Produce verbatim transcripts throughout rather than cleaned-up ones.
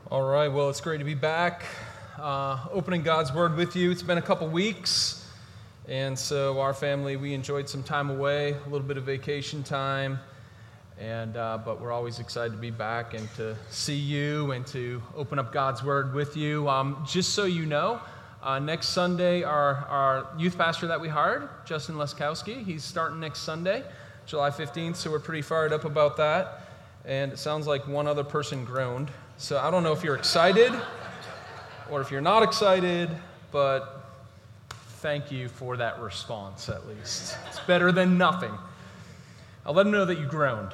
All right, well, it's great to be back, uh, opening God's Word with you. It's been a couple weeks, and so our family, we enjoyed some time away, a little bit of vacation time, and uh, but we're always excited to be back and to see you and to open up God's Word with you. Um, just so you know, uh, next Sunday, our, our youth pastor that we hired, Justin Leskowski, he's starting next Sunday, July fifteenth, so we're pretty fired up about that, and it sounds like one other person groaned. So I don't know if you're excited or if you're not excited, but thank you for that response at least. It's better than nothing. I'll let him know that you groaned.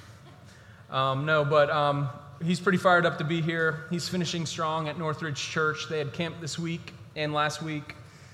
Um, no, but um, he's pretty fired up to be here. He's finishing strong at Northridge Church. They had camp this week and last week,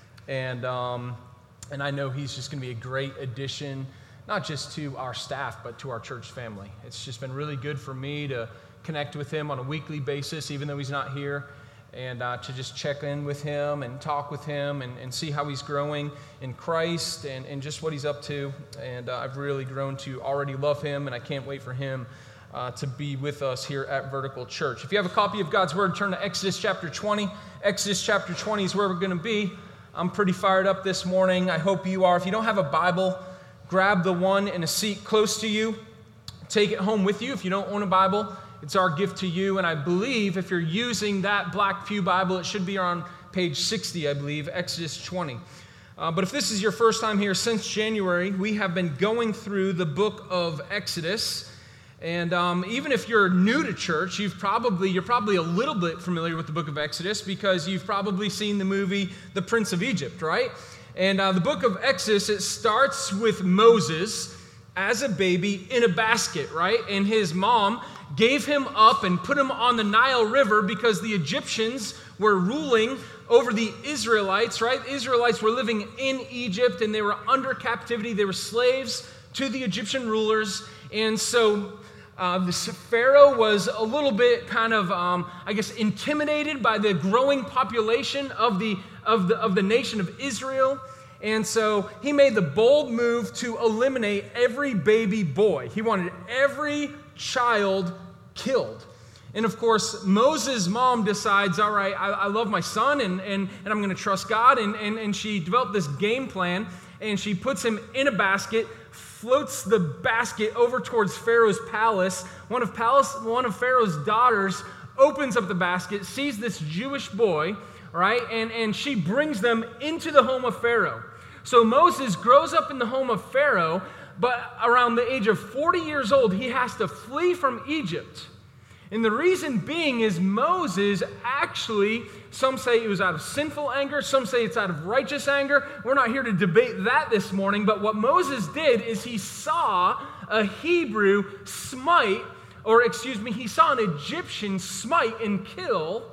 and um, and I know he's just going to be a great addition, not just to our staff, but to our church family. It's just been really good for me to connect with him on a weekly basis, even though he's not here, and uh, to just check in with him and talk with him and, and see how he's growing in Christ and, and just what he's up to. And uh, I've really grown to already love him, and I can't wait for him uh, to be with us here at Vertical Church. If you have a copy of God's Word, turn to Exodus chapter twenty. Exodus chapter twenty is where we're going to be. I'm pretty fired up this morning. I hope you are. If you don't have a Bible, grab the one in a seat close to you. Take it home with you if you don't own a Bible. It's our gift to you, and I believe if you're using that Black Pew Bible, it should be on page sixty, I believe, Exodus twenty. Uh, but if this is your first time here since January, we have been going through the book of Exodus, and um, even if you're new to church, you've probably, you're probably a little bit familiar with the book of Exodus because you've probably seen the movie The Prince of Egypt, right? And uh, the book of Exodus, it starts with Moses as a baby in a basket, right? And his mom gave him up and put him on the Nile River because the Egyptians were ruling over the Israelites, right? The Israelites were living in Egypt and they were under captivity. They were slaves to the Egyptian rulers. And so uh, the Pharaoh was a little bit kind of, um, I guess, intimidated by the growing population of the, of the, of the nation of Israel. And so he made the bold move to eliminate every baby boy. He wanted every child killed. And of course, Moses' mom decides, all right, I, I love my son, and, and, and I'm going to trust God. And, and, and she developed this game plan, and she puts him in a basket, floats the basket over towards Pharaoh's palace. One of, palace, one of Pharaoh's daughters opens up the basket, sees this Jewish boy, right, and, and she brings them into the home of Pharaoh. So Moses grows up in the home of Pharaoh, but around the age of forty years old, he has to flee from Egypt. And the reason being is Moses actually, some say it was out of sinful anger, some say it's out of righteous anger. We're not here to debate that this morning, but what Moses did is he saw a Hebrew smite, or excuse me, he saw an Egyptian smite and kill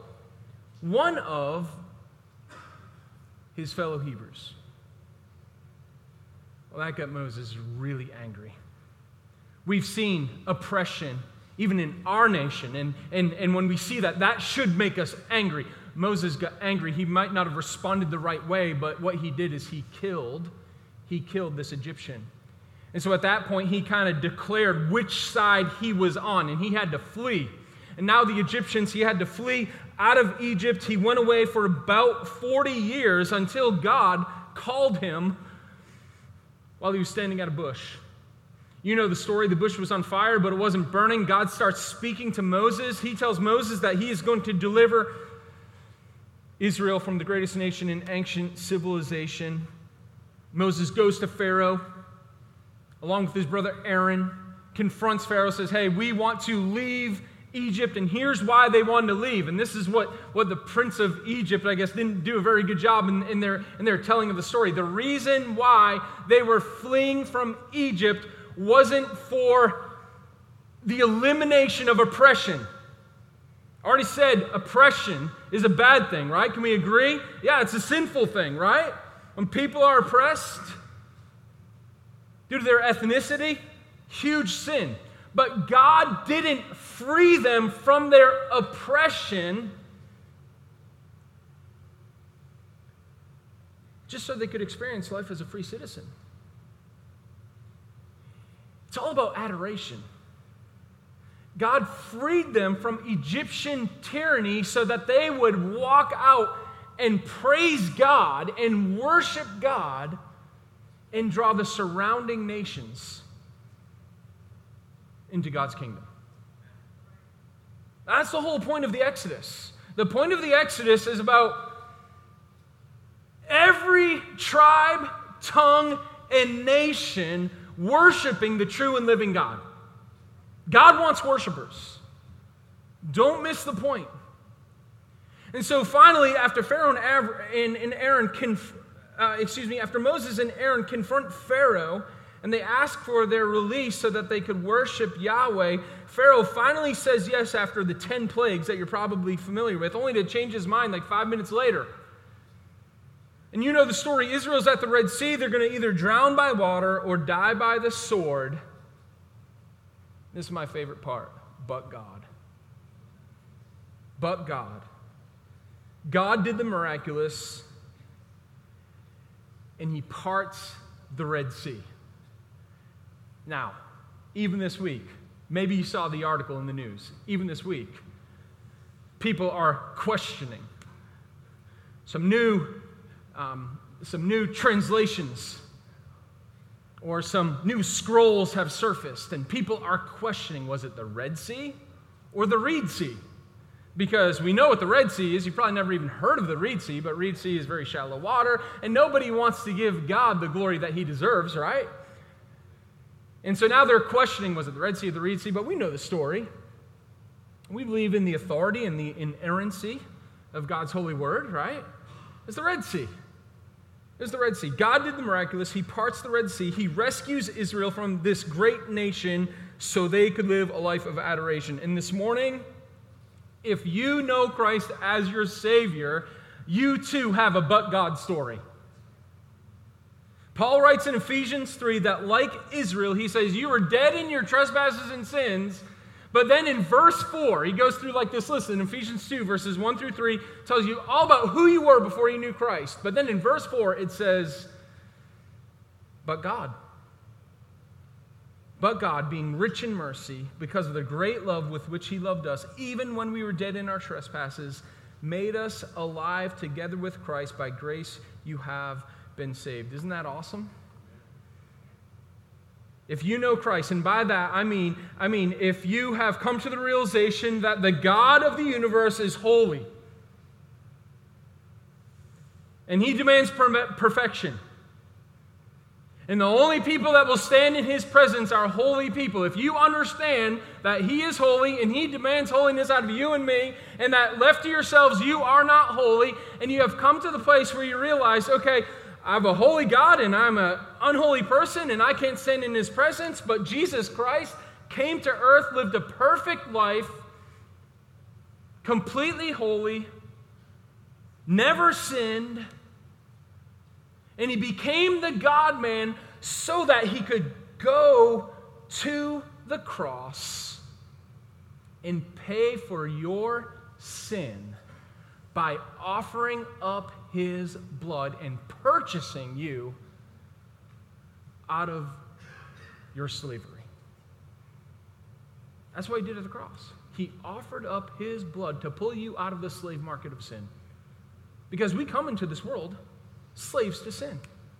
one of his fellow Hebrews. Well, that got Moses really angry. We've seen oppression even in our nation, and, and, and when we see that, that should make us angry. Moses got angry. He might not have responded the right way, but what he did is he killed, he killed this Egyptian. And so at that point, he kind of declared which side he was on, and he had to flee. And now the Egyptians, he had to flee out of Egypt. He went away for about forty years until God called him while he was standing at a bush. You know the story. The bush was on fire, but it wasn't burning. God starts speaking to Moses. He tells Moses that he is going to deliver Israel from the greatest nation in ancient civilization. Moses goes to Pharaoh, along with his brother Aaron, confronts Pharaoh, says, hey, we want to leave Egypt, and here's why they wanted to leave. And this is what, what the prince of Egypt, I guess, didn't do a very good job in, in, their, in their telling of the story. The reason why they were fleeing from Egypt wasn't for the elimination of oppression. I already said oppression is a bad thing, right? Can we agree? Yeah, it's a sinful thing, right? When people are oppressed due to their ethnicity, huge sin. But God didn't free them from their oppression just so they could experience life as a free citizen. It's all about adoration. God freed them from Egyptian tyranny so that they would walk out and praise God and worship God and draw the surrounding nations into God's kingdom. That's the whole point of the Exodus. The point of the Exodus is about every tribe, tongue, and nation worshiping the true and living God. God wants worshipers. Don't miss the point. And so finally, after Pharaoh and Aaron, conf- uh, excuse me, after Moses and Aaron confront Pharaoh and they ask for their release so that they could worship Yahweh, Pharaoh finally says yes after the ten plagues that you're probably familiar with, only to change his mind like five minutes later. And you know the story. Israel's at the Red Sea. They're going to either drown by water or die by the sword. This is my favorite part. But God. But God. God did the miraculous, and he parts the Red Sea. Now, even this week, maybe you saw the article in the news, even this week, people are questioning some new, um, some new translations or some new scrolls have surfaced, and people are questioning, was it the Red Sea or the Reed Sea? Because we know what the Red Sea is. You've probably never even heard of the Reed Sea, but Reed Sea is very shallow water, and nobody wants to give God the glory that he deserves, right? And so now they're questioning, was it the Red Sea or the Reed Sea? But we know the story. We believe in the authority and the inerrancy of God's holy word, right? It's the Red Sea. It's the Red Sea. God did the miraculous. He parts the Red Sea. He rescues Israel from this great nation so they could live a life of adoration. And this morning, if you know Christ as your Savior, you too have a but God story. Paul writes in Ephesians three that like Israel, he says, you were dead in your trespasses and sins. But then in verse four, he goes through like this list in Ephesians two, verses one through three, tells you all about who you were before you knew Christ. But then in verse four, it says, but God. But God, being rich in mercy, because of the great love with which he loved us, even when we were dead in our trespasses, made us alive together with Christ. By grace you have been saved. Isn't that awesome? If you know Christ, and by that I mean, I mean, if you have come to the realization that the God of the universe is holy, and he demands per- perfection, and the only people that will stand in his presence are holy people. If you understand that he is holy and he demands holiness out of you and me, and that left to yourselves you are not holy, and you have come to the place where you realize, okay, I have a holy God and I'm an unholy person and I can't stand in his presence, but Jesus Christ came to earth, lived a perfect life, completely holy, never sinned, and he became the God-man so that he could go to the cross and pay for your sin by offering up his blood and purchasing you out of your slavery. That's what he did at the cross. He offered up his blood to pull you out of the slave market of sin. Because we come into this world slaves to sin.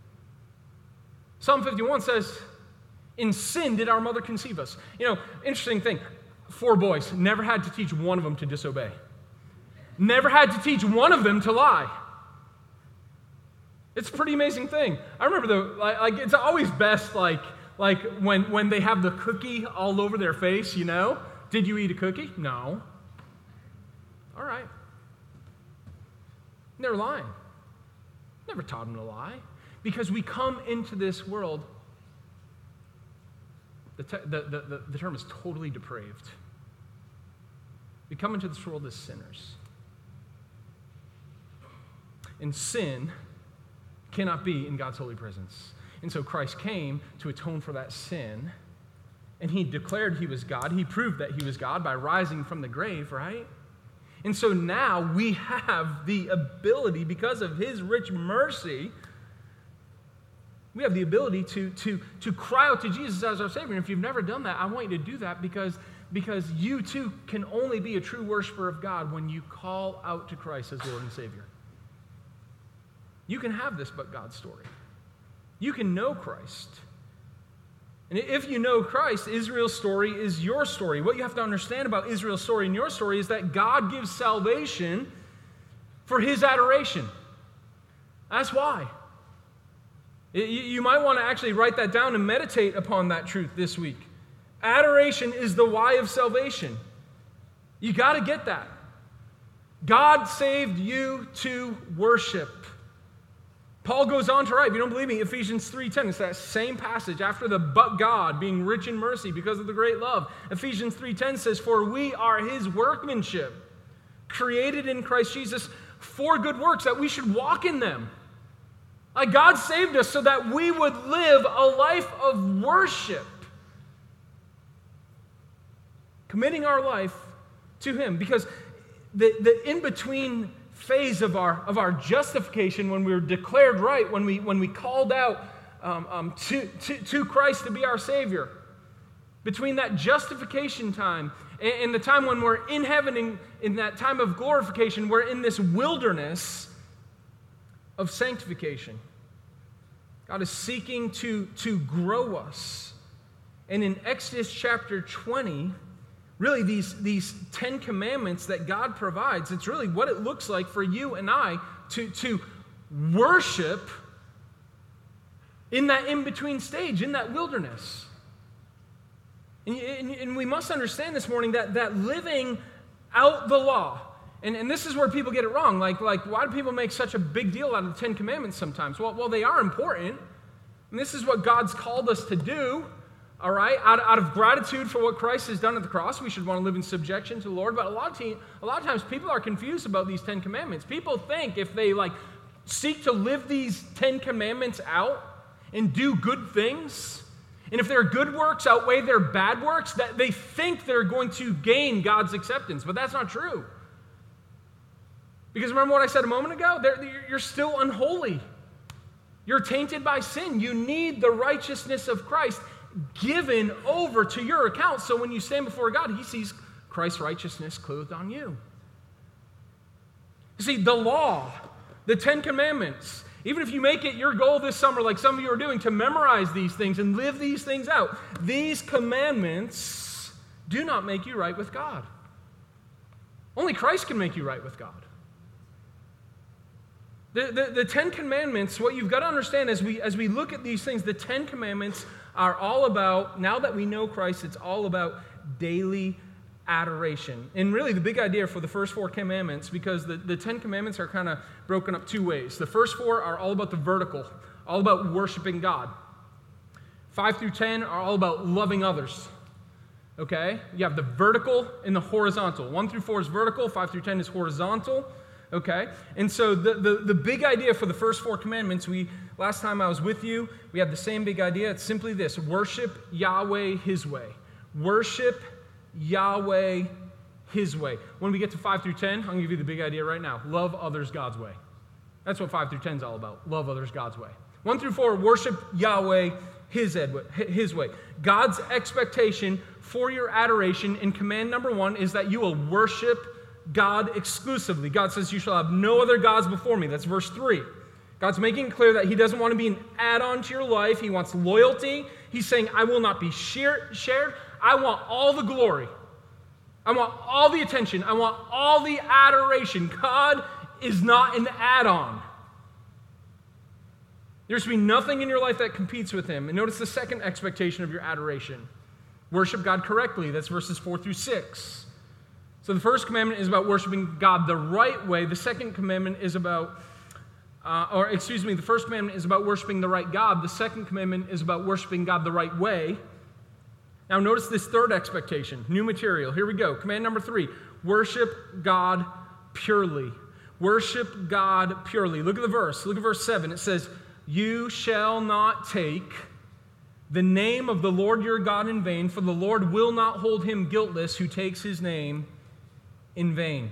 Psalm fifty-one says, in sin did our mother conceive us. You know, interesting thing, four boys, never had to teach one of them to disobey. Never had to teach one of them to lie. It's a pretty amazing thing. I remember the like, like it's always best like like when when they have the cookie all over their face, you know? Did you eat a cookie? No. All right. They're lying. Never taught them to lie. Because we come into this world, the, te- the, the, the, the term is totally depraved. We come into this world as sinners. And sin cannot be in God's holy presence. And so Christ came to atone for that sin, and he declared he was God. He proved that he was God by rising from the grave, right? And so now we have the ability, because of his rich mercy, we have the ability to, to, to cry out to Jesus as our Savior. And if you've never done that, I want you to do that, because because you too can only be a true worshiper of God when you call out to Christ as Lord and Savior. You can have this but God story. You can know Christ. And if you know Christ, Israel's story is your story. What you have to understand about Israel's story and your story is that God gives salvation for his adoration. That's why. You might want to actually write that down and meditate upon that truth this week. Adoration is the why of salvation. You got to get that. God saved you to worship. Paul goes on to write, if you don't believe me, Ephesians three ten, it's that same passage after the but God being rich in mercy because of the great love. Ephesians three ten says, for we are his workmanship, created in Christ Jesus for good works, that we should walk in them. Like God saved us so that we would live a life of worship, committing our life to him. Because the, the in-between phase of our, of our justification, when we were declared right, when we, when we called out um, um, to, to, to Christ to be our Savior, between that justification time and, and the time when we're in heaven, in, in that time of glorification, we're in this wilderness of sanctification. God is seeking to, to grow us. And in Exodus chapter twenty, really these, these Ten Commandments that God provides, it's really what it looks like for you and I to, to worship in that in-between stage, in that wilderness. And, and, and we must understand this morning that, that living out the law, And, and this is where people get it wrong. Like, like, why do people make such a big deal out of the Ten Commandments sometimes? Well, well, they are important. And this is what God's called us to do, all right? Out, out of gratitude for what Christ has done at the cross, we should want to live in subjection to the Lord. But a lot of, te- a lot of times people are confused about these Ten Commandments. People think if they, like, seek to live these Ten Commandments out and do good things, and if their good works outweigh their bad works, that they think they're going to gain God's acceptance. But that's not true. Because remember what I said a moment ago? They're, you're still unholy. You're tainted by sin. You need the righteousness of Christ given over to your account. So when you stand before God, he sees Christ's righteousness clothed on you. You see, the law, the Ten Commandments, even if you make it your goal this summer, like some of you are doing, to memorize these things and live these things out, these commandments do not make you right with God. Only Christ can make you right with God. The, the, the Ten Commandments, what you've got to understand as we, as we look at these things, the Ten Commandments are all about, now that we know Christ, it's all about daily adoration. And really the big idea for the first four commandments, because the, the Ten Commandments are kind of broken up two ways. The first four are all about the vertical, all about worshiping God. Five through ten are all about loving others. Okay? You have the vertical and the horizontal. One through four is vertical, five through ten is horizontal. Okay? And so the, the, the big idea for the first four commandments, we last time I was with you, we had the same big idea. It's simply this: worship Yahweh His way. Worship Yahweh His way. When we get to five through ten, I'm going to give you the big idea right now. Love others God's way. That's what five through ten is all about. Love others God's way. one through four, worship Yahweh His, ed- his way. God's expectation for your adoration in command number one is that you will worship God exclusively. God says, you shall have no other gods before me. That's verse three. God's making it clear that he doesn't want to be an add-on to your life. He wants loyalty. He's saying, I will not be shared. I want all the glory. I want all the attention. I want all the adoration. God is not an add-on. There should be nothing in your life that competes with him. And notice the second expectation of your adoration. Worship God correctly. That's verses four through six. So the first commandment is about worshiping God the right way. The second commandment is about, uh, or excuse me, the first commandment is about worshiping the right God. The second commandment is about worshiping God the right way. Now notice this third expectation, new material. Here we go. Command number three, worship God purely. Worship God purely. Look at the verse. Look at verse seven. It says, you shall not take the name of the Lord your God in vain, for the Lord will not hold him guiltless who takes his name in vain.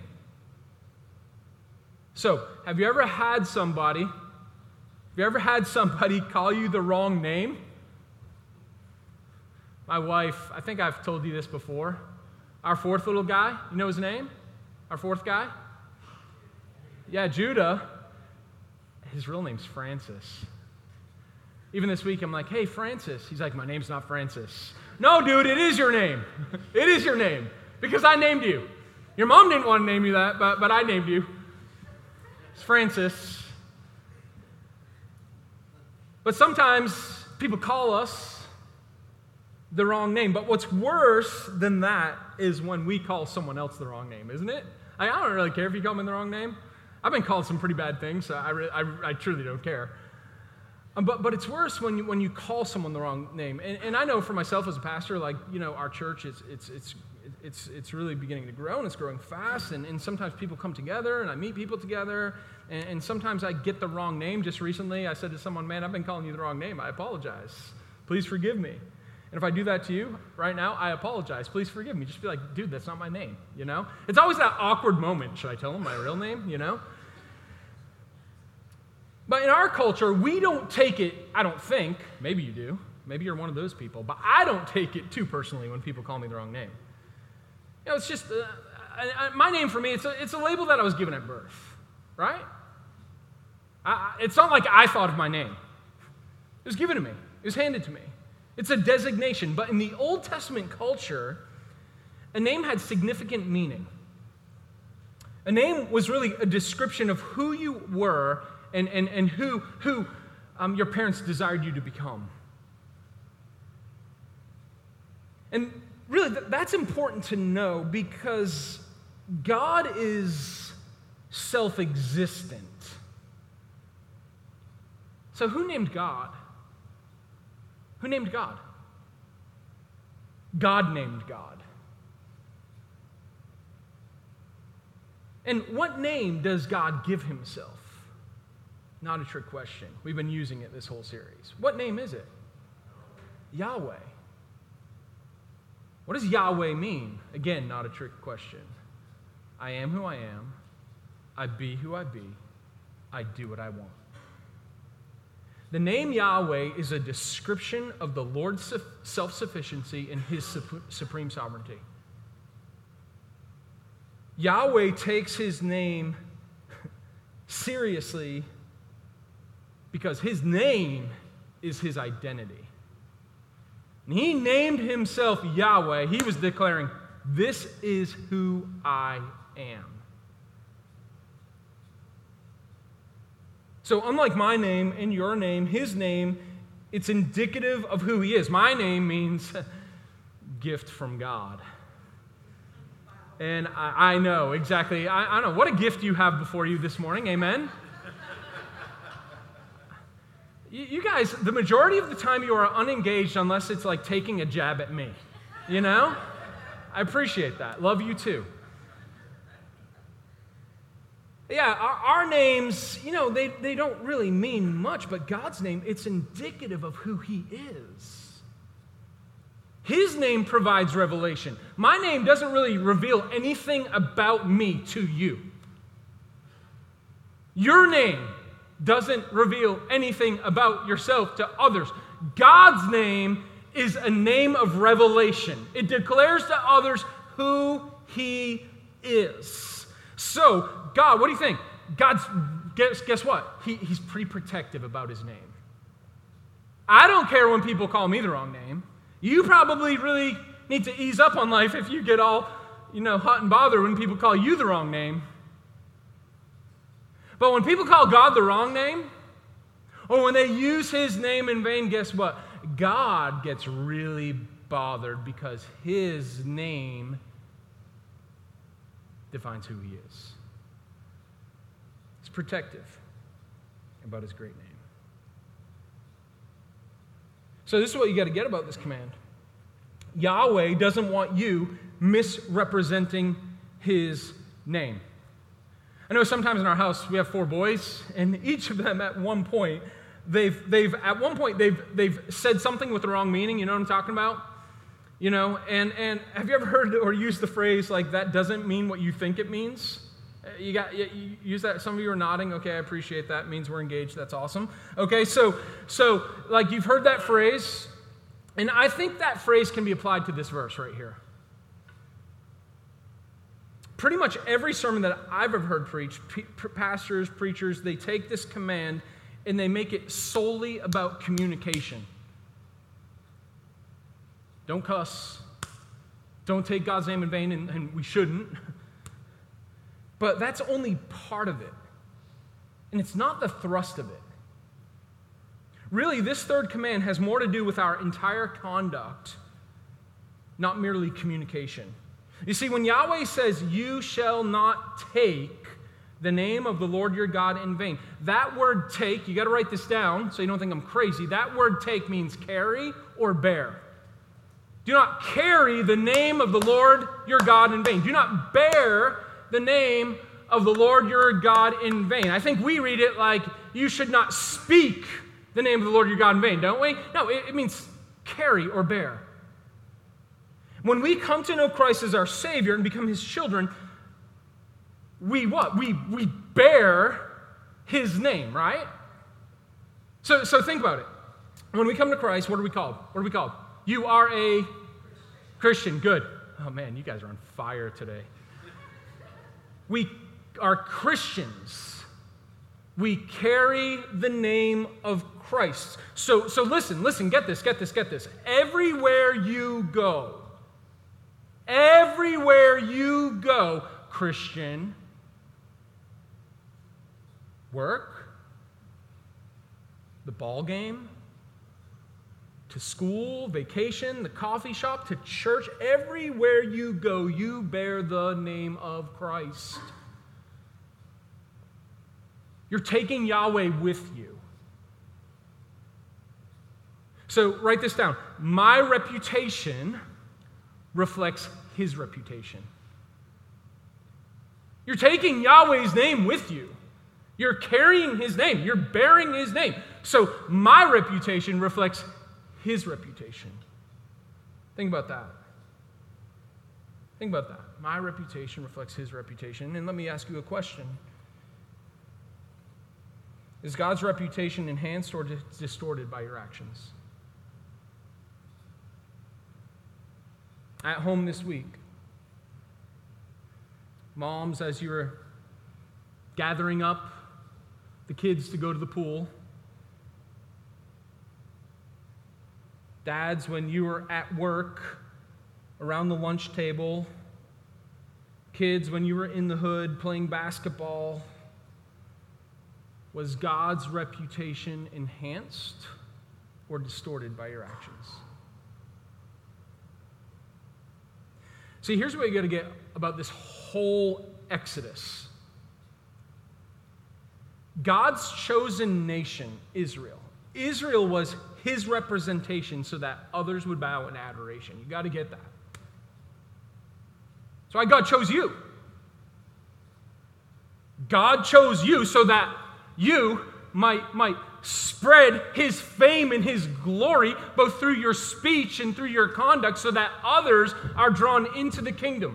So, have you ever had somebody, have you ever had somebody call you the wrong name? My wife, I think I've told you this before. Our fourth little guy, you know his name? Our fourth guy? Yeah, Judah. His real name's Francis. Even this week, I'm like, hey, Francis. He's like, my name's not Francis. No, dude, it is your name. It is your name because I named you. Your mom didn't want to name you that, but, but I named you. It's Francis. But sometimes people call us the wrong name. But what's worse than that is when we call someone else the wrong name, isn't it? I, I don't really care if you call me the wrong name. I've been called some pretty bad things, so I, re- I, I truly don't care. Um, but but it's worse when you, when you call someone the wrong name. And, and I know for myself as a pastor, like, you know, our church, is it's it's it's it's really beginning to grow, and it's growing fast. And, and sometimes people come together, and I meet people together, and, and sometimes I get the wrong name. Just recently, I said to someone, man, I've been calling you the wrong name. I apologize. Please forgive me. And if I do that to you right now, I apologize. Please forgive me. Just be like, dude, that's not my name, you know? It's always that awkward moment. Should I tell him my real name, you know? But in our culture, we don't take it, I don't think, maybe you do, maybe you're one of those people, but I don't take it too personally when people call me the wrong name. You know, it's just, uh, I, I, my name for me, it's a, it's a label that I was given at birth, right? I, it's not like I thought of my name. It was given to me. It was handed to me. It's a designation, but in the Old Testament culture, a name had significant meaning. A name was really a description of who you were and, and, and who, who um, your parents desired you to become. And really, th- that's important to know because God is self-existent. So who named God? Who named God? God named God. And what name does God give himself? Not a trick question. We've been using it this whole series. What name is it? Yahweh. What does Yahweh mean? Again, not a trick question. I am who I am. I be who I be. I do what I want. The name Yahweh is a description of the Lord's self-sufficiency and his supreme sovereignty. Yahweh takes his name seriously because his name is his identity. And he named himself Yahweh. He was declaring, this is who I am. So unlike my name and your name, his name, it's indicative of who he is. My name means gift from God. And I, I know exactly, I, I know what a gift you have before you this morning, amen? you, you guys, the majority of the time you are unengaged unless it's like taking a jab at me, you know? I appreciate that. Love you too. Yeah, our, our names, you know, they, they don't really mean much, but God's name, it's indicative of who he is. His name provides revelation. My name doesn't really reveal anything about me to you. Your name doesn't reveal anything about yourself to others. God's name is a name of revelation. It declares to others who he is. So, God, what do you think? God's, guess, guess what? He, he's pretty protective about his name. I don't care when people call me the wrong name. You probably really need to ease up on life if you get all, you know, hot and bothered when people call you the wrong name. But when people call God the wrong name, or when they use his name in vain, guess what? God gets really bothered because his name defines who he is. It's protective about his great name. So this is what you got to get about this command. Yahweh doesn't want you misrepresenting his name. I know sometimes in our house we have four boys, and each of them at one point, they've they've at one point they've they've said something with the wrong meaning. You know what I'm talking about? You know, and, and have you ever heard or used the phrase like that doesn't mean what you think it means? You got you, you use that. Some of you are nodding. Okay, I appreciate that. It means we're engaged. That's awesome. Okay, so so like you've heard that phrase, and I think that phrase can be applied to this verse right here. pretty much every sermon that I've ever heard preached, pastors, preachers, they take this command and they make it solely about communication. Don't cuss. Don't take God's name in vain, and, and we shouldn't. But that's only part of it. And it's not the thrust of it. Really, this third command has more to do with our entire conduct, not merely communication. You see, when Yahweh says, you shall not take the name of the Lord your God in vain, that word take, you got to write this down so you don't think I'm crazy. That word take means carry or bear. Do not carry the name of the Lord your God in vain. Do not bear the name of the Lord your God in vain. I think we read it like, you should not speak the name of the Lord your God in vain, don't we? No, it, it means carry or bear. When we come to know Christ as our Savior and become His children, we what? We, we bear His name, right? So, so think about it. When we come to Christ, what are we called? What are we called? You are a Christian. Good. Oh man, you guys are on fire today. We are Christians. We carry the name of Christ. So, so listen, listen, get this, get this, get this. Everywhere you go, everywhere you go, Christian, work, the ball game, to school, vacation, the coffee shop, to church, everywhere you go, you bear the name of Christ. You're taking Yahweh with you. So write this down. My reputation reflects His reputation. You're taking Yahweh's name with you. You're carrying His name. You're bearing His name. So my reputation reflects His reputation. Think about that. Think about that. My reputation reflects His reputation. And let me ask you a question. Is God's reputation enhanced or distorted by your actions? At home this week, moms, as you were gathering up the kids to go to the pool, dads, when you were at work around the lunch table, kids, when you were in the hood playing basketball, was God's reputation enhanced or distorted by your actions? See, here's what you got to get about this whole Exodus. God's chosen nation, Israel. Israel was His representation so that others would bow in adoration. You got to get that. That's why God chose you. God chose you so that you might, might spread His fame and His glory both through your speech and through your conduct so that others are drawn into the kingdom.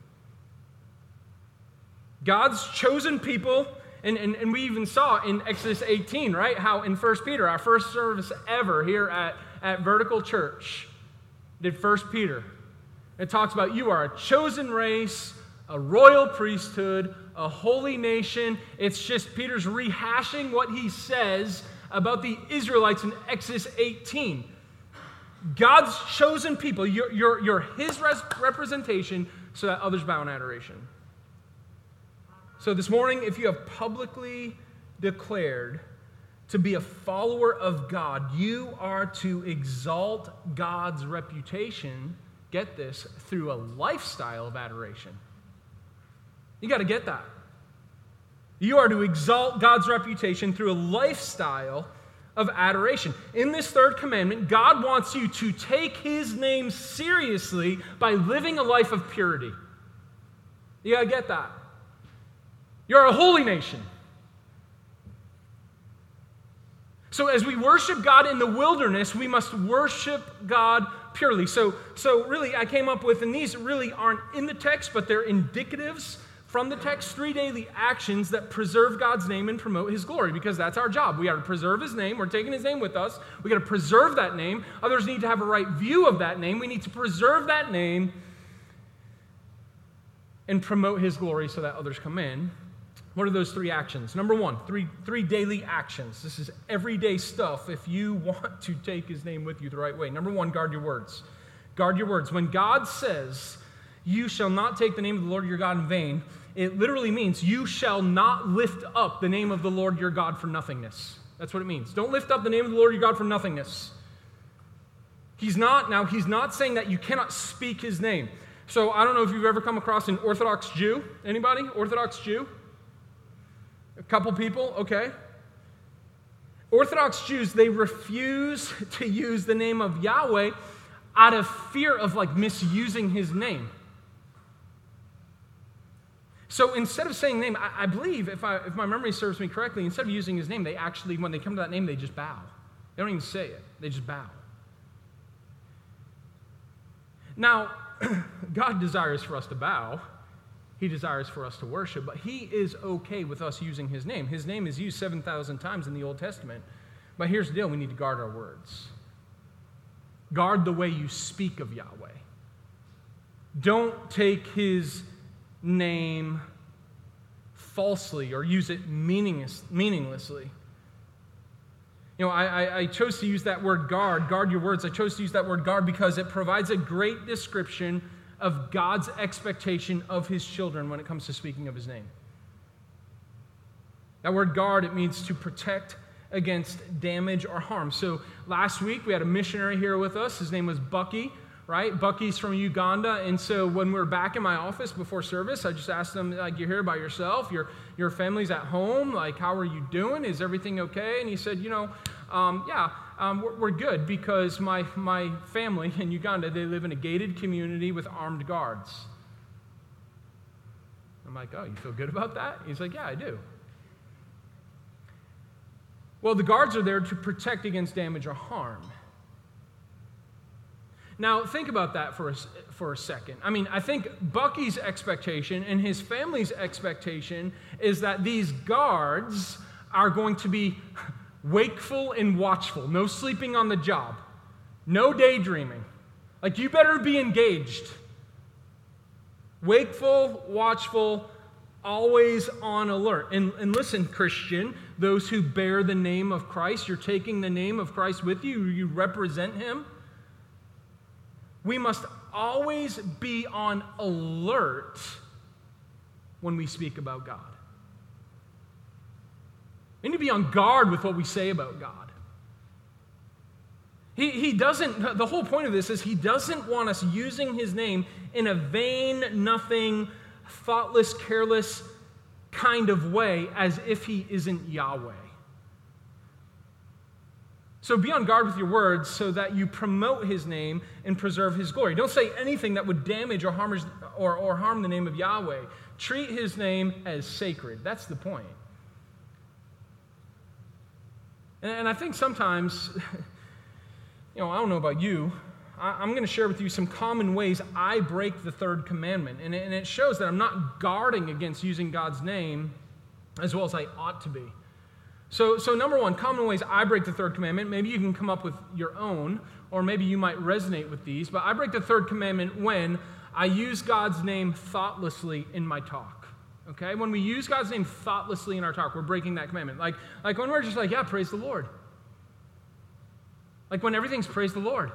God's chosen people, and, and, and we even saw in Exodus eighteen, right, how in First Peter, our first service ever here at, at Vertical Church, did First Peter. It talks about you are a chosen race, a royal priesthood, a holy nation. It's just Peter's rehashing what he says about the Israelites in Exodus eighteen. God's chosen people, you're, you're, you're His representation so that others bow in adoration. So this morning, if you have publicly declared to be a follower of God, you are to exalt God's reputation, get this, through a lifestyle of adoration. You got to get that. You are to exalt God's reputation through a lifestyle of adoration. In this third commandment, God wants you to take His name seriously by living a life of purity. You got to get that. You're a holy nation. So as we worship God in the wilderness, we must worship God purely. So, so really, I came up with, and these really aren't in the text, but they're indicatives from the text, three daily actions that preserve God's name and promote His glory, because that's our job. We got to preserve His name. We're taking His name with us. We got to preserve that name. Others need to have a right view of that name. We need to preserve that name. and promote his glory so that others come in. What are those three actions? Number one, three, three daily actions. This is everyday stuff if you want to take his name with you the right way. Number one, guard your words. Guard your words. When God says, you shall not take the name of the Lord your God in vain, it literally means you shall not lift up the name of the Lord your God for nothingness. That's what it means. Don't lift up the name of the Lord your God for nothingness. He's not, now he's not saying that you cannot speak his name. So I don't know if you've ever come across an Orthodox Jew. Anybody? Orthodox Jew? A couple people? Okay. Orthodox Jews, they refuse to use the name of Yahweh out of fear of like misusing his name. So instead of saying name, I, I believe, if, I, if my memory serves me correctly, instead of using his name, they actually, when they come to that name, they just bow. They don't even say it. They just bow. Now, God desires for us to bow. He desires for us to worship, but he is okay with us using his name. His name is used seven thousand times in the Old Testament. But here's the deal, we need to guard our words. Guard the way you speak of Yahweh. Don't take his name falsely or use it meaningless, meaninglessly. You know, I, I, I chose to use that word guard, guard your words. I chose to use that word guard because it provides a great description of God's expectation of his children when it comes to speaking of his name. That word guard, it means to protect against damage or harm. So last week we had a missionary here with us. His name was Bucky, right? Bucky's from Uganda. And so when we were back in my office before service, I just asked him, like, you're here by yourself? Your, your family's at home? Like, how are you doing? Is everything okay? And he said, you know, um, yeah, um, we're, we're good because my, my family in Uganda, they live in a gated community with armed guards. I'm like, oh, you feel good about that? He's like, yeah, I do. Well, the guards are there to protect against damage or harm. Now, think about that for a, for a second. I mean, I think Bucky's expectation and his family's expectation is that these guards are going to be wakeful and watchful. No sleeping on the job. No daydreaming. Like, you better be engaged. Wakeful, watchful, always on alert. And, and listen, Christian, those who bear the name of Christ, you're taking the name of Christ with you, you represent him. We must always be on alert when we speak about God. We need to be on guard with what we say about God. He, he doesn't, the whole point of this is he doesn't want us using his name in a vain, nothing, thoughtless, careless kind of way as if he isn't Yahweh. So be on guard with your words so that you promote his name and preserve his glory. Don't say anything that would damage or harm, his, or, or harm the name of Yahweh. Treat his name as sacred. That's the point. And, and I think sometimes, you know, I don't know about you, I, I'm going to share with you some common ways I break the third commandment. And it, and it shows that I'm not guarding against using God's name as well as I ought to be. So, so number one, common ways I break the third commandment. Maybe you can come up with your own, or maybe you might resonate with these. But I break the third commandment when I use God's name thoughtlessly in my talk. Okay? When we use God's name thoughtlessly in our talk, we're breaking that commandment. Like, like when we're just like, yeah, praise the Lord. Like when everything's praise the Lord.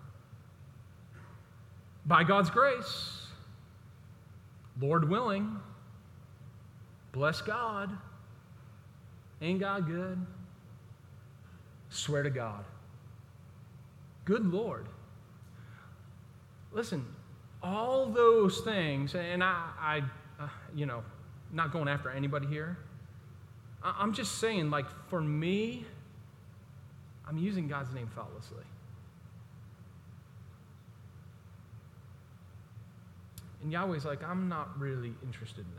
By God's grace. Lord willing. Bless God. Ain't God good? Swear to God. Good Lord. Listen, all those things, and I, I uh, you know, not going after anybody here. I, I'm just saying, like, for me, I'm using God's name thoughtlessly. And Yahweh's like, I'm not really interested in that.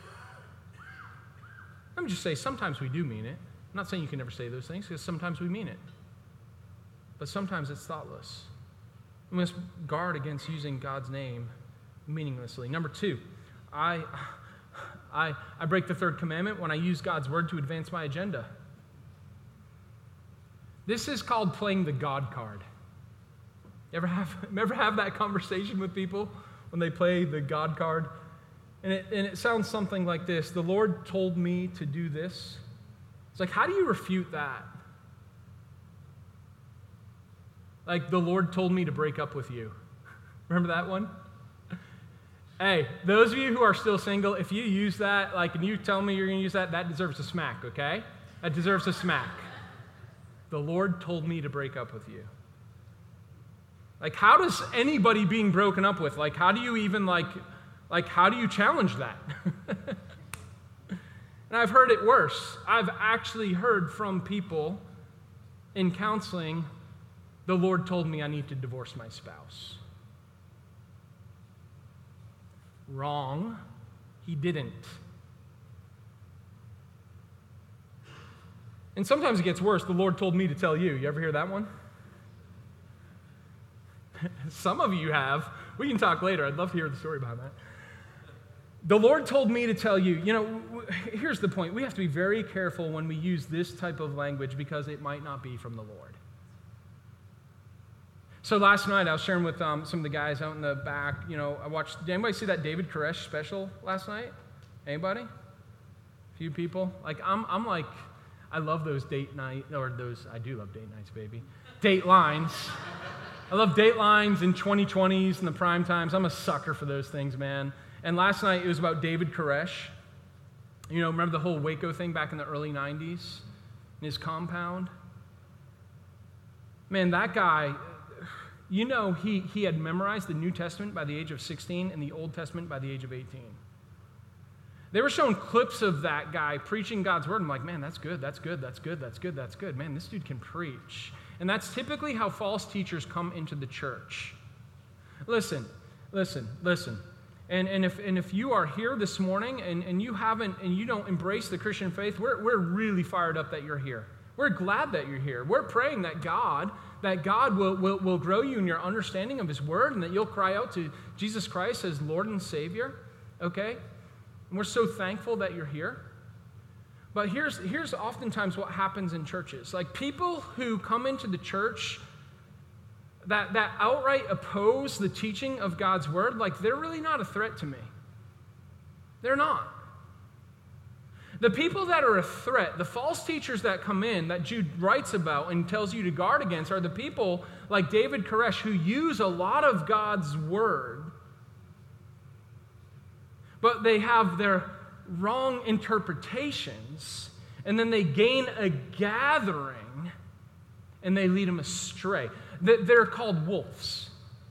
Let me just say, sometimes we do mean it. I'm not saying you can never say those things, because sometimes we mean it. But sometimes it's thoughtless. We must guard against using God's name meaninglessly. Number two, I, I, I break the third commandment when I use God's word to advance my agenda. This is called playing the God card. You ever have, ever have that conversation with people when they play the God card? And it, and it sounds something like this. The Lord told me to do this. It's like, how do you refute that? Like, the Lord told me to break up with you. Remember that one? Hey, those of you who are still single, if you use that, like, and you tell me you're going to use that, that deserves a smack, okay? That deserves a smack. The Lord told me to break up with you. Like, how does anybody being broken up with, like, how do you even, like, like, how do you challenge that? And I've heard it worse. I've actually heard from people in counseling, the Lord told me I need to divorce my spouse. Wrong. He didn't. And sometimes it gets worse. The Lord told me to tell you. You ever hear that one? Some of you have. We can talk later. I'd love to hear the story behind that. The Lord told me to tell you. You know, here's the point. We have to be very careful when we use this type of language because it might not be from the Lord. So last night I was sharing with um, some of the guys out in the back. You know, I watched. Did anybody see that David Koresh special last night? Anybody? A few people. Like I'm, I'm like, I love those date night or those. I do love date nights, baby. Date lines. I love date lines and twenty twenties and the prime times. I'm a sucker for those things, man. And last night it was about David Koresh. You know, remember the whole Waco thing back in the early nineties? In his compound? Man, that guy, you know, he, he had memorized the New Testament by the age of sixteen and the Old Testament by the age of eighteen. They were showing clips of that guy preaching God's word. I'm like, man, that's good, that's good, that's good, that's good, that's good. Man, this dude can preach. And that's typically how false teachers come into the church. Listen, listen, listen. And, and, if, and if you are here this morning and, and you haven't, and you don't embrace the Christian faith, we're, we're really fired up that you're here. We're glad that you're here. We're praying that God, that God will, will, will grow you in your understanding of his word and that you'll cry out to Jesus Christ as Lord and Savior, okay? And we're so thankful that you're here. But here's, here's oftentimes what happens in churches. Like people who come into the church that, that outright oppose the teaching of God's word, like they're really not a threat to me. They're not. The people that are a threat, the false teachers that come in, that Jude writes about and tells you to guard against, are the people like David Koresh who use a lot of God's word, but they have their wrong interpretations, and then they gain a gathering, and they lead them astray. They're called wolves.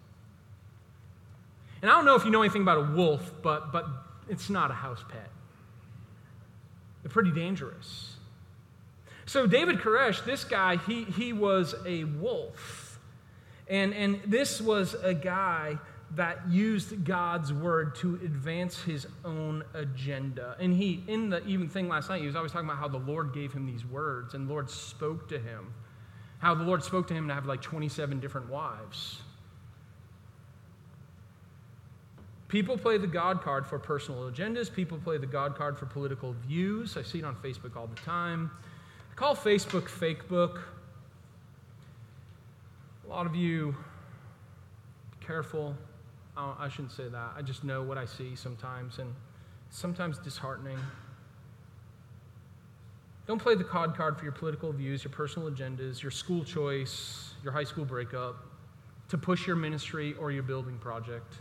And I don't know if you know anything about a wolf, but, but it's not a house pet. They're pretty dangerous. So David Koresh, this guy, he, he was a wolf. And, and this was a guy that used God's word to advance his own agenda. And he, in the even thing last night, he was always talking about how the Lord gave him these words and the Lord spoke to him. How the Lord spoke to him to have like twenty-seven different wives. People play the God card for personal agendas. People play the God card for political views. I see it on Facebook all the time. I call Facebook fake book. A lot of you, be careful. I, I shouldn't say that. I just know what I see sometimes, and sometimes disheartening. Don't play the God card for your political views, your personal agendas, your school choice, your high school breakup, to push your ministry or your building project.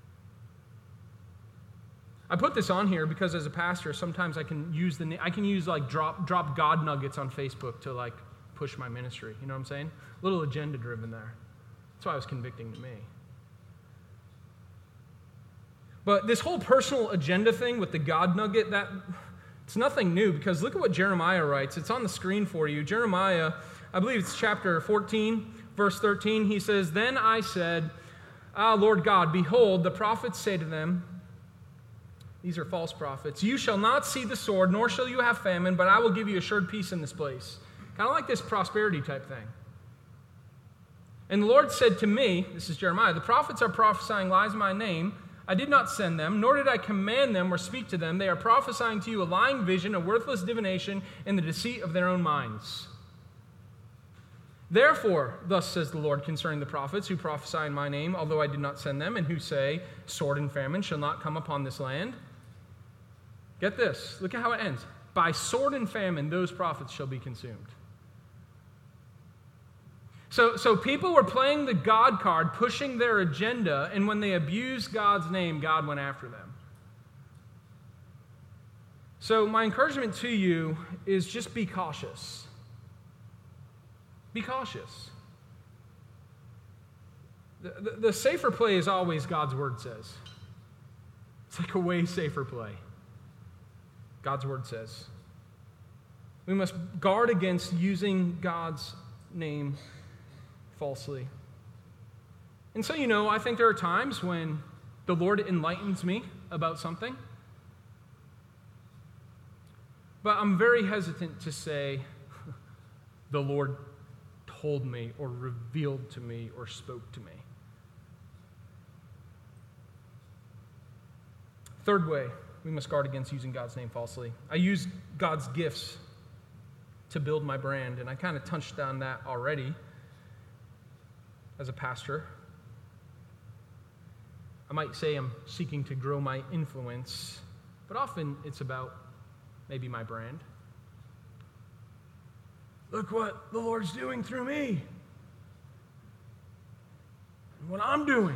I put this on here because as a pastor, sometimes I can use the I can use like drop drop God nuggets on Facebook to like push my ministry. You know what I'm saying? A little agenda driven there. That's why it was convicting to me. But this whole personal agenda thing with the God nugget, that it's nothing new, because look at what Jeremiah writes. It's on the screen for you. Jeremiah, I believe it's chapter fourteen, verse thirteen. He says, "Then I said, Ah, Lord God, behold, the prophets say to them," these are false prophets, "You shall not see the sword, nor shall you have famine, but I will give you assured peace in this place." Kind of like this prosperity type thing. "And the Lord said to me," this is Jeremiah, "the prophets are prophesying lies in my name. I did not send them, nor did I command them or speak to them. They are prophesying to you a lying vision, a worthless divination, and the deceit of their own minds. Therefore, thus says the Lord concerning the prophets who prophesy in my name, although I did not send them, and who say, sword and famine shall not come upon this land. Get this. Look at how it ends. By sword and famine, those prophets shall be consumed. So, so people were playing the God card, pushing their agenda, and when they abused God's name, God went after them. So my encouragement to you is just be cautious. Be cautious. The, the, the safer play is always God's word says. It's like a way safer play. God's word says. We must guard against using God's name falsely. And so, you know, I think there are times when the Lord enlightens me about something. But I'm very hesitant to say, the Lord told me or revealed to me or spoke to me. Third way, we must guard against using God's name falsely. I use God's gifts to build my brand, and I kind of touched on that already as a pastor. I might say I'm seeking to grow my influence, but often it's about maybe my brand. Look what the Lord's doing through me. And what I'm doing.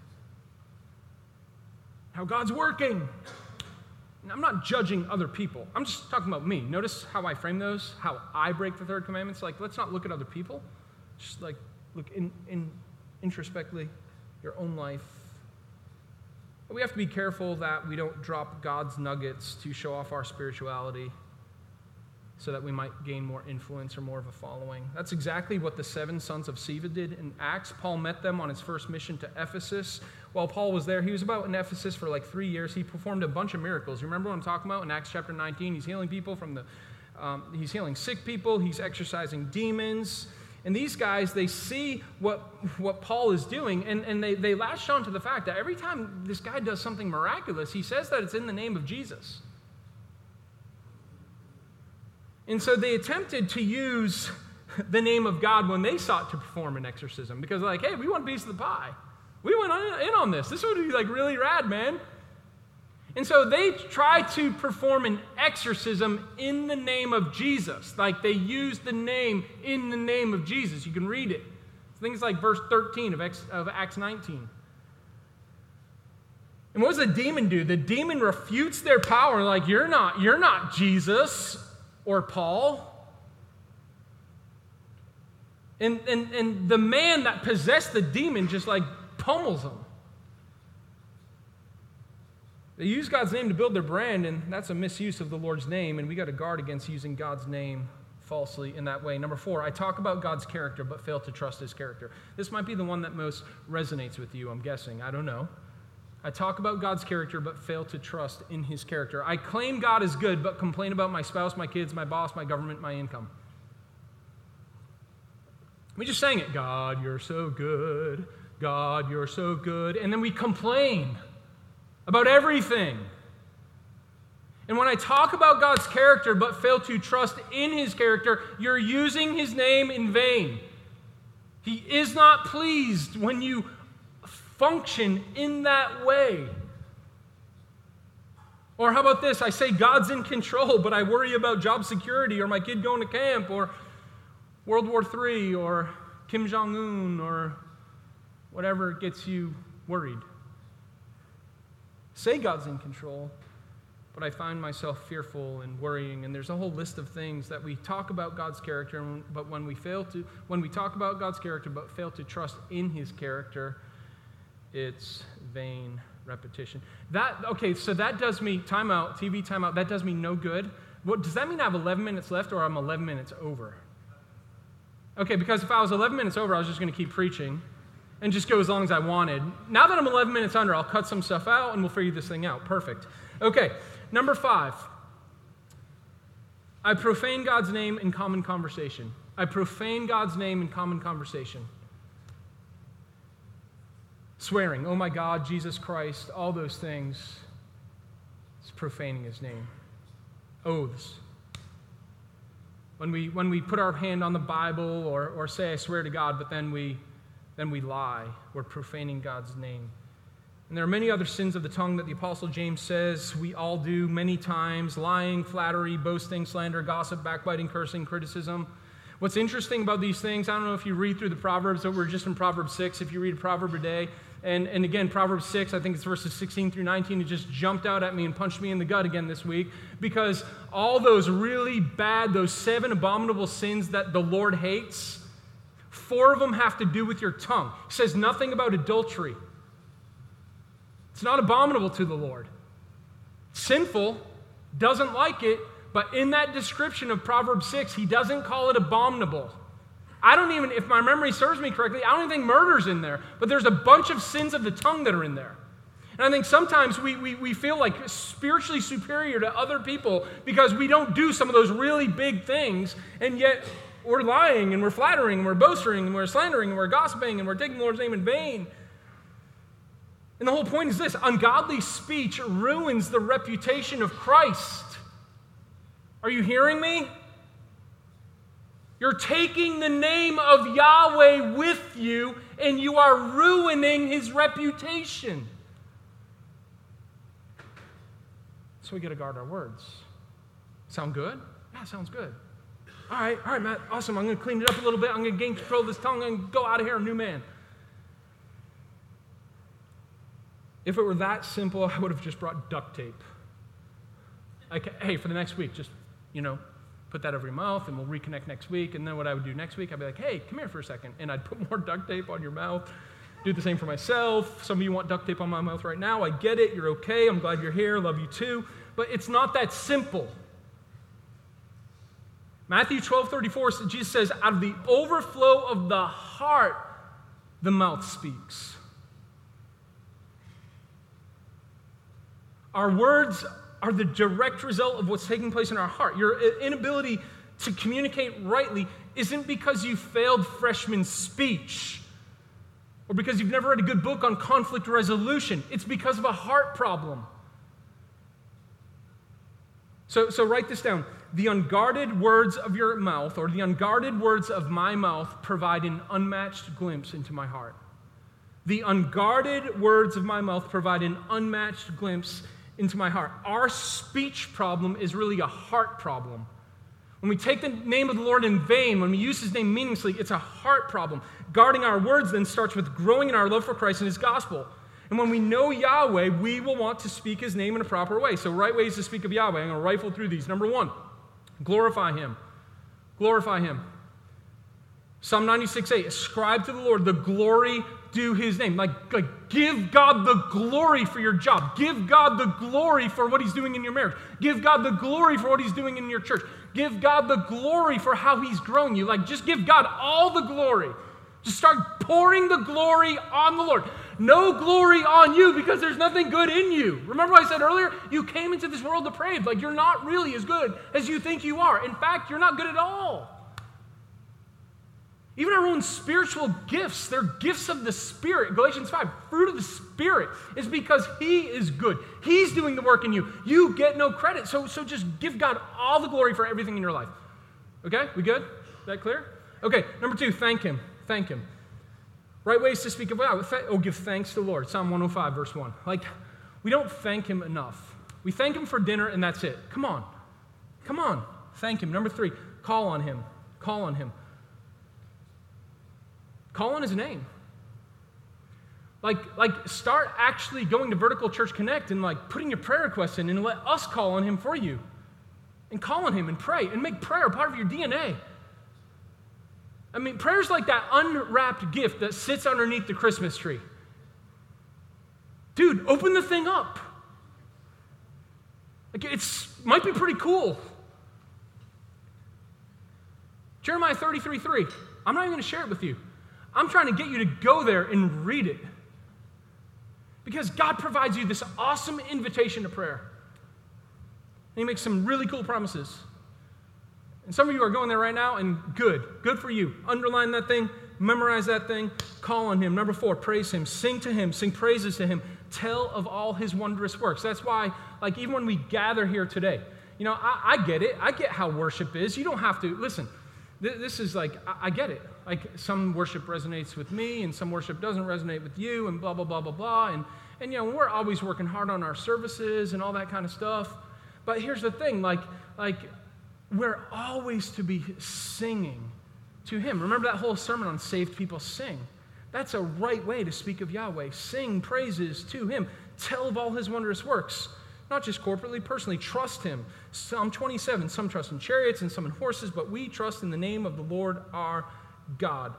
How God's working. And I'm not judging other people. I'm just talking about me. Notice how I frame those, how I break the third commandment. It's like, let's not look at other people. Just like look in, in introspectively your own life. But we have to be careful that we don't drop God's nuggets to show off our spirituality so that we might gain more influence or more of a following. That's exactly what the seven sons of Sceva did in Acts. Paul met them on his first mission to Ephesus. While Paul was there, he was about in Ephesus for like three years. He performed a bunch of miracles. You remember what I'm talking about in Acts chapter nineteen? He's healing people from the, um, he's healing sick people. He's exorcising demons. And these guys, they see what, what Paul is doing, and, and they, they latched on to the fact that every time this guy does something miraculous, he says that it's in the name of Jesus. And so they attempted to use the name of God when they sought to perform an exorcism, because they're like, hey, we want a piece of the pie. We went in on this. This would be like really rad, man. And so they tried to perform an exorcism in the name of Jesus. Like they used the name in the name of Jesus. You can read it. Things like verse thirteen of, Acts, of Acts nineteen. And what does the demon do? The demon refutes their power. Like, you're not, you're not Jesus or Paul. And, and, and the man that possessed the demon just like pummels him. They use God's name to build their brand, and that's a misuse of the Lord's name, and we got to guard against using God's name falsely in that way. Number four, I talk about God's character but fail to trust his character. This might be the one that most resonates with you, I'm guessing. I don't know. I talk about God's character but fail to trust in his character. I claim God is good but complain about my spouse, my kids, my boss, my government, my income. We just sang it. God, you're so good. God, you're so good. And then we complain about everything. And when I talk about God's character but fail to trust in his character, you're using his name in vain. He is not pleased when you function in that way. Or how about this? I say God's in control, but I worry about job security or my kid going to camp or World War Three or Kim Jong-un or whatever gets you worried. Say God's in control, but I find myself fearful and worrying, and there's a whole list of things that we talk about God's character, but when we fail to, when we talk about God's character but fail to trust in his character, it's vain repetition. That, okay, so that does me, timeout, T V timeout, that does me no good. What, does that mean I have eleven minutes left or I'm eleven minutes over? Okay, because if I was eleven minutes over, I was just going to keep preaching and just go as long as I wanted. Now that I'm eleven minutes under, I'll cut some stuff out and we'll figure this thing out. Perfect. Okay, number five. I profane God's name in common conversation. I profane God's name in common conversation. Swearing, oh my God, Jesus Christ, all those things. It's profaning his name. Oaths. When we, when we put our hand on the Bible or, or say, I swear to God, but then we Then we lie. We're profaning God's name. And there are many other sins of the tongue that the Apostle James says we all do many times: lying, flattery, boasting, slander, gossip, backbiting, cursing, criticism. What's interesting about these things, I don't know if you read through the Proverbs, but we're just in Proverbs six, if you read a proverb a day. And, and again, Proverbs six, I think it's verses sixteen through nineteen, it just jumped out at me and punched me in the gut again this week, because all those really bad, those seven abominable sins that the Lord hates, four of them have to do with your tongue. It says nothing about adultery. It's not abominable to the Lord. Sinful, doesn't like it, but in that description of Proverbs six, he doesn't call it abominable. I don't even, if my memory serves me correctly, I don't even think murder's in there, but there's a bunch of sins of the tongue that are in there. And I think sometimes we, we, we feel like spiritually superior to other people because we don't do some of those really big things, and yet we're lying and we're flattering and we're boasting and we're slandering and we're gossiping and we're taking the Lord's name in vain. And the whole point is this: ungodly speech ruins the reputation of Christ. Are you hearing me? You're taking the name of Yahweh with you, and you are ruining his reputation. So we got to guard our words. Sound good? Yeah, sounds good. All right, all right, Matt, awesome. I'm going to clean it up a little bit. I'm going to gain control of this tongue. I'm going to go out of here a new man. If it were that simple, I would have just brought duct tape. Like, hey, for the next week, just, you know, put that over your mouth, and we'll reconnect next week. And then what I would do next week, I'd be like, hey, come here for a second. And I'd put more duct tape on your mouth. Do the same for myself. Some of you want duct tape on my mouth right now. I get it. You're okay. I'm glad you're here. Love you too. But it's not that simple. Matthew twelve thirty-four, Jesus says, out of the overflow of the heart, the mouth speaks. Our words are the direct result of what's taking place in our heart. Your inability to communicate rightly isn't because you failed freshman speech or because you've never read a good book on conflict resolution. It's because of a heart problem. So, so write this down. The unguarded words of your mouth, or the unguarded words of my mouth, provide an unmatched glimpse into my heart. The unguarded words of my mouth provide an unmatched glimpse into my heart. Our speech problem is really a heart problem. When we take the name of the Lord in vain, when we use his name meaninglessly, it's a heart problem. Guarding our words then starts with growing in our love for Christ and his gospel. And when we know Yahweh, we will want to speak his name in a proper way. So right ways to speak of Yahweh. I'm going to rifle through these. Number one, glorify him. Glorify him. Psalm ninety-six eight, ascribe to the Lord the glory due his name. Like, like, give God the glory for your job. Give God the glory for what he's doing in your marriage. Give God the glory for what he's doing in your church. Give God the glory for how he's growing you. Like, just give God all the glory. Just start pouring the glory on the Lord. No glory on you because there's nothing good in you. Remember what I said earlier? You came into this world depraved. Like, you're not really as good as you think you are. In fact, you're not good at all. Even our own spiritual gifts, they're gifts of the Spirit. Galatians five, fruit of the Spirit is because he is good. He's doing the work in you. You get no credit. So, so just give God all the glory for everything in your life. Okay, we good? Is that clear? Okay, number two, thank him. Thank him. Right ways to speak of God. Oh, give thanks to the Lord. Psalm one oh five, verse one. Like, we don't thank him enough. We thank him for dinner and that's it. Come on. Come on. Thank him. Number three, call on him. Call on him. Call on his name. Like, like start actually going to Vertical Church Connect and like putting your prayer requests in and let us call on him for you. And call on him and pray and make prayer a part of your D N A. I mean, prayer's like that unwrapped gift that sits underneath the Christmas tree. Dude, open the thing up. Like, it's might be pretty cool. Jeremiah thirty-three three. I'm not even going to share it with you. I'm trying to get you to go there and read it. Because God provides you this awesome invitation to prayer. And he makes some really cool promises. And some of you are going there right now, and good. Good for you. Underline that thing. Memorize that thing. Call on him. Number four, praise him. Sing to him. Sing praises to him. Tell of all his wondrous works. That's why, like, even when we gather here today, you know, I, I get it. I get how worship is. You don't have to, listen, th- this is like, I, I get it. Like, some worship resonates with me, and some worship doesn't resonate with you, and blah, blah, blah, blah, blah. And, And, you know, we're always working hard on our services and all that kind of stuff. But here's the thing, like, like we're always to be singing to him. Remember that whole sermon on saved people sing. That's a right way to speak of Yahweh. Sing praises to him. Tell of all his wondrous works. Not just corporately, personally. Trust him. Psalm twenty-seven, some trust in chariots and some in horses, but we trust in the name of the Lord our God.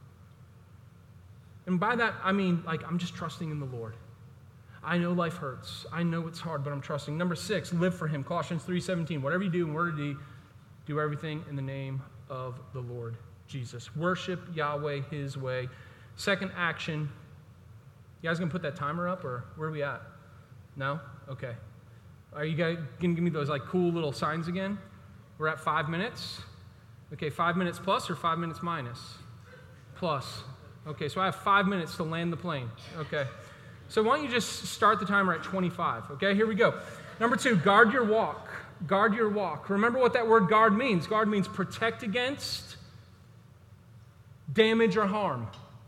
And by that, I mean, like, I'm just trusting in the Lord. I know life hurts. I know it's hard, but I'm trusting. Number six, live for him. Colossians three seventeen, whatever you do in word or deed, do everything in the name of the Lord Jesus. Worship Yahweh his way. Second action. You guys gonna put that timer up, or where are we at? No? Okay. Are you guys gonna give me those like cool little signs again? We're at five minutes. Okay, five minutes plus or five minutes minus? Plus. Okay, so I have five minutes to land the plane. Okay. So why don't you just start the timer at twenty-five? Okay, here we go. Number two, guard your walk. Guard your walk. Remember what that word guard means. Guard means protect against damage or harm.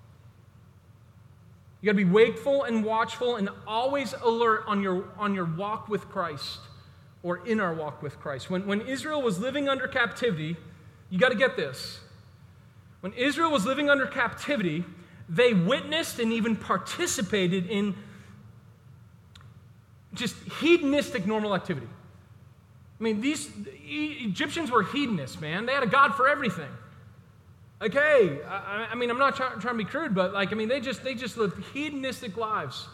You got to be wakeful and watchful and always alert on your, on your walk with Christ, or in our walk with Christ. When, when Israel was living under captivity, you got to get this. When Israel was living under captivity, they witnessed and even participated in just hedonistic normal activity. I mean, these Egyptians were hedonists, man. They had a god for everything. Okay, I, I mean, I'm not try, trying to be crude, but like, I mean, they just they just lived hedonistic lives.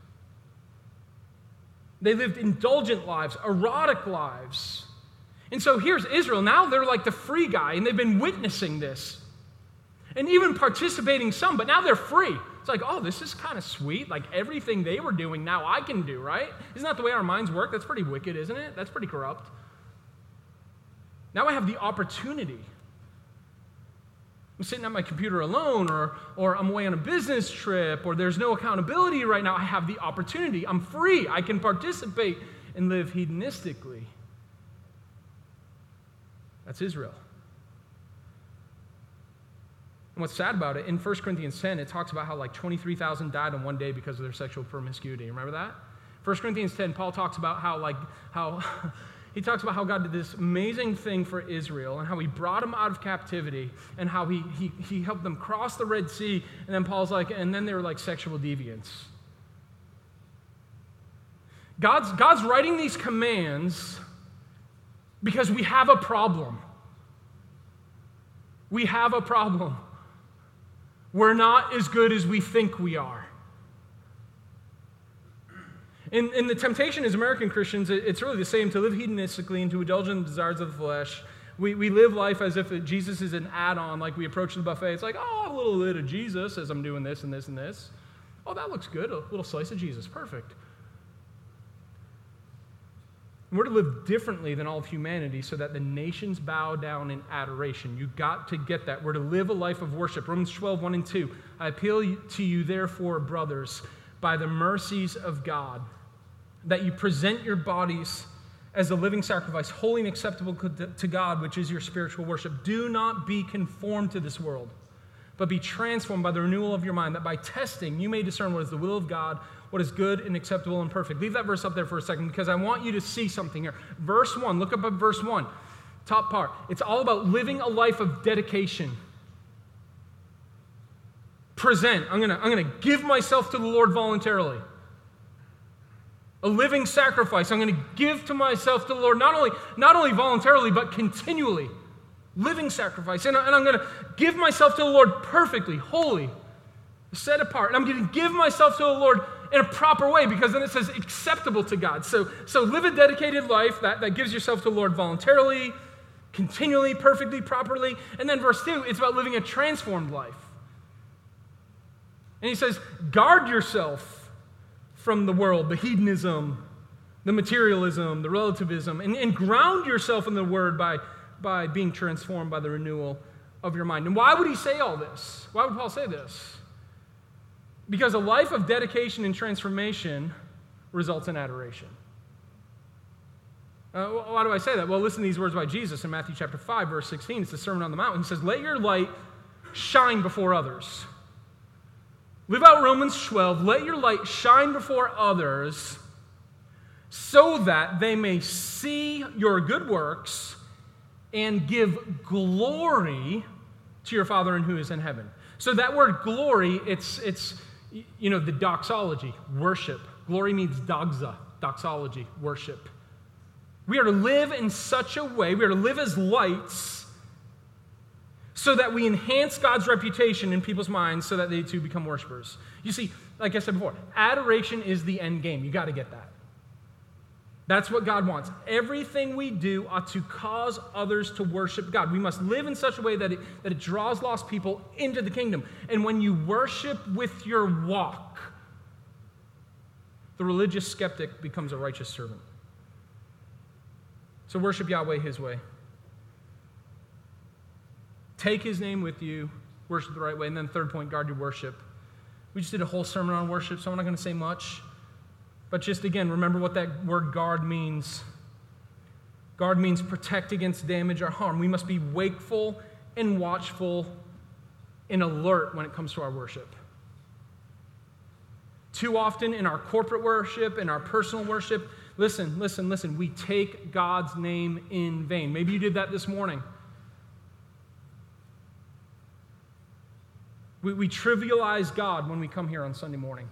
They lived indulgent lives, erotic lives. And so here's Israel. Now they're like the free guy, and they've been witnessing this. And even participating some, but now they're free. It's like, oh, this is kind of sweet. Like everything they were doing, now I can do, right? Isn't that the way our minds work? That's pretty wicked, isn't it? That's pretty corrupt. Now I have the opportunity. I'm sitting at my computer alone, or, or I'm away on a business trip, or there's no accountability right now. I have the opportunity. I'm free. I can participate and live hedonistically. That's Israel. And what's sad about it, in First Corinthians ten, it talks about how like twenty-three thousand died in one day because of their sexual promiscuity. Remember that? First Corinthians ten, Paul talks about how like, how, he talks about how God did this amazing thing for Israel and how he brought them out of captivity and how he, he, he helped them cross the Red Sea. And then Paul's like, and then they were like sexual deviants. God's, God's writing these commands because we have a problem. We have a problem. We're not as good as we think we are. In, in the temptation as American Christians, it, it's really the same, to live hedonistically and to indulge in the desires of the flesh. We, we live life as if it, Jesus is an add-on, like we approach the buffet. It's like, oh, a little bit of Jesus as I'm doing this and this and this. Oh, that looks good, a little slice of Jesus, perfect. And we're to live differently than all of humanity so that the nations bow down in adoration. You got to get that. We're to live a life of worship. Romans twelve, one and two. I appeal to you, therefore, brothers, by the mercies of God, that you present your bodies as a living sacrifice, holy and acceptable to God, which is your spiritual worship. Do not be conformed to this world, but be transformed by the renewal of your mind, that by testing you may discern what is the will of God, what is good and acceptable and perfect. Leave that verse up there for a second because I want you to see something here. Verse one, look up at verse one, top part. It's all about living a life of dedication. Present. I'm gonna, I'm gonna give myself to the Lord voluntarily. A living sacrifice. I'm going to give to myself to the Lord, not only, not only voluntarily, but continually. Living sacrifice. And, and I'm going to give myself to the Lord perfectly, holy, set apart. And I'm going to give myself to the Lord in a proper way, because then it says acceptable to God. So, so live a dedicated life that, that gives yourself to the Lord voluntarily, continually, perfectly, properly. And then verse two, it's about living a transformed life. And he says, guard yourself from the world, the hedonism, the materialism, the relativism, and, and ground yourself in the word by, by being transformed by the renewal of your mind. And why would he say all this? Why would Paul say this? Because a life of dedication and transformation results in adoration. Uh, why do I say that? Well, listen to these words by Jesus in Matthew chapter five, verse sixteen. It's the Sermon on the Mount. He says, let your light shine before others. Live out Romans twelve. Let your light shine before others so that they may see your good works and give glory to your Father who is in heaven. So that word glory, it's, it's you know, the doxology, worship. Glory means doxa, doxology, worship. We are to live in such a way, we are to live as lights so that we enhance God's reputation in people's minds so that they too become worshipers. You see, like I said before, adoration is the end game. You got to get that. That's what God wants. Everything we do ought to cause others to worship God. We must live in such a way that it, that it draws lost people into the kingdom. And when you worship with your walk, the religious skeptic becomes a righteous servant. So worship Yahweh his way. Take his name with you, worship the right way. And then third point, guard your worship. We just did a whole sermon on worship, so I'm not going to say much. But just again, remember what that word guard means. Guard means protect against damage or harm. We must be wakeful and watchful and alert when it comes to our worship. Too often in our corporate worship, in our personal worship, listen, listen, listen, we take God's name in vain. Maybe you did that this morning. We, we trivialize God when we come here on Sunday morning.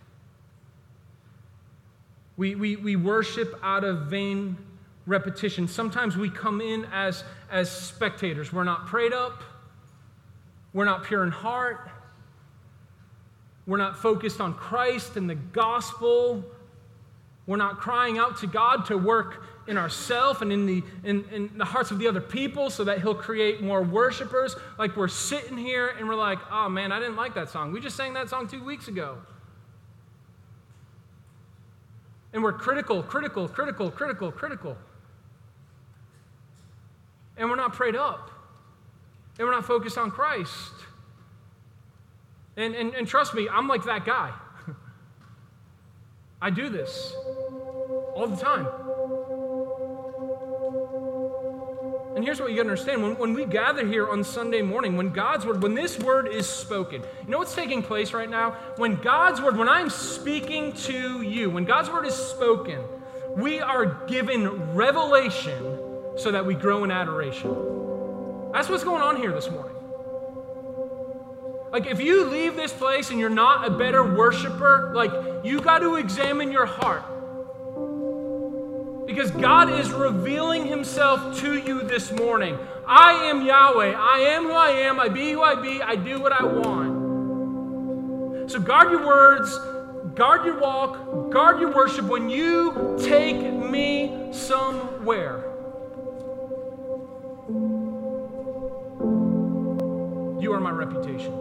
We, we, we worship out of vain repetition. Sometimes we come in as, as spectators. We're not prayed up. We're not pure in heart. We're not focused on Christ and the gospel. We're not crying out to God to work in ourselves and in the, in, in the hearts of the other people so that he'll create more worshipers. Like we're sitting here and we're like, oh man, I didn't like that song. We just sang that song two weeks ago. And we're critical, critical, critical, critical, critical. And we're not prayed up. And we're not focused on Christ. And, and, and trust me, I'm like that guy. I do this all the time. And here's what you gotta understand. When, when we gather here on Sunday morning, when God's word, when this word is spoken, you know what's taking place right now? When God's word, when I'm speaking to you, when God's word is spoken, we are given revelation so that we grow in adoration. That's what's going on here this morning. Like if you leave this place and you're not a better worshiper, like you got to examine your heart. Because God is revealing himself to you this morning. I am Yahweh. I am who I am. I be who I be. I do what I want. So guard your words, guard your walk, guard your worship when you take me somewhere. You are my reputation.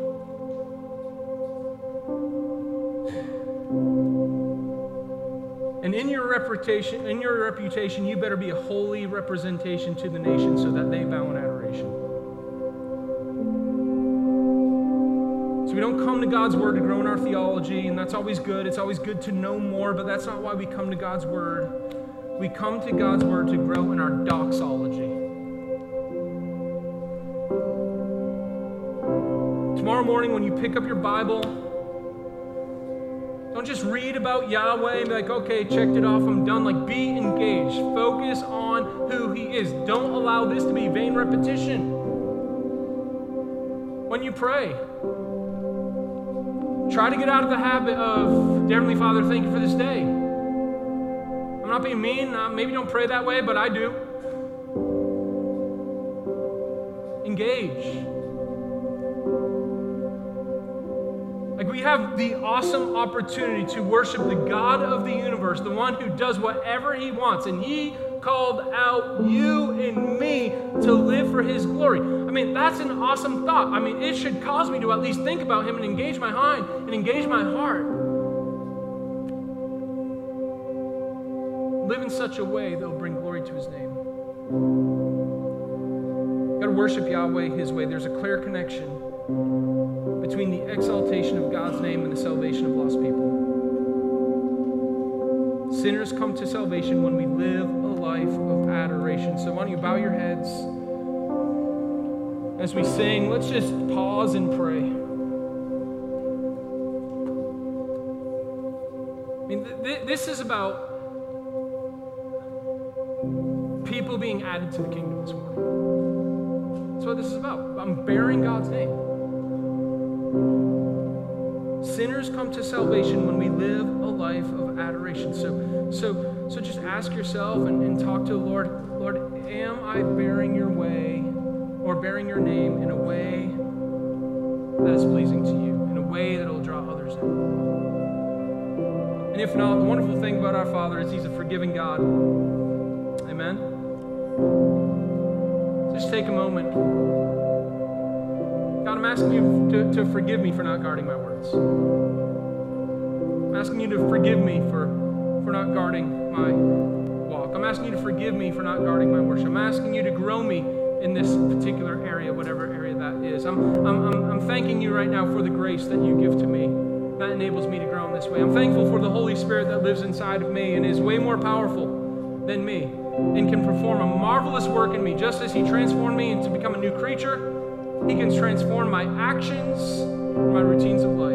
And in your reputation, in your reputation, you better be a holy representation to the nation so that they bow in adoration. So we don't come to God's word to grow in our theology, and that's always good. It's always good to know more, but that's not why we come to God's word. We come to God's word to grow in our doxology. Tomorrow morning when you pick up your Bible, don't just read about Yahweh and be like, okay, checked it off, I'm done. Like, be engaged. Focus on who he is. Don't allow this to be vain repetition. When you pray, try to get out of the habit of, Dear Heavenly Father, thank you for this day. I'm not being mean. Uh, maybe don't pray that way, but I do. Engage. Like we have the awesome opportunity to worship the God of the universe, the one who does whatever he wants. And he called out you and me to live for his glory. I mean, that's an awesome thought. I mean, it should cause me to at least think about him and engage my mind and engage my heart. Live in such a way that will bring glory to his name. You've got to worship Yahweh his way. There's a clear connection between the exaltation of God's name and the salvation of lost people. Sinners come to salvation when we live a life of adoration. So why don't you bow your heads? As we sing, let's just pause and pray. mean, th- th- this is about people being added to the kingdom this morning. That's what this is about. I'm bearing God's name. Sinners come to salvation when we live a life of adoration. So, so, so just ask yourself and, and talk to the Lord. Lord, am I bearing your way or bearing your name in a way that is pleasing to you, in a way that will draw others in? And if not, the wonderful thing about our Father is He's a forgiving God. Amen? Just take a moment. God, I'm asking you to, to forgive me for not guarding my words. I'm asking you to forgive me for, for not guarding my walk. I'm asking you to forgive me for not guarding my worship. I'm asking you to grow me in this particular area, whatever area that is. I'm, I'm, I'm, I'm thanking you right now for the grace that you give to me that enables me to grow in this way. I'm thankful for the Holy Spirit that lives inside of me and is way more powerful than me and can perform a marvelous work in me. Just as He transformed me into become a new creature, He can transform my actions, my routines of life.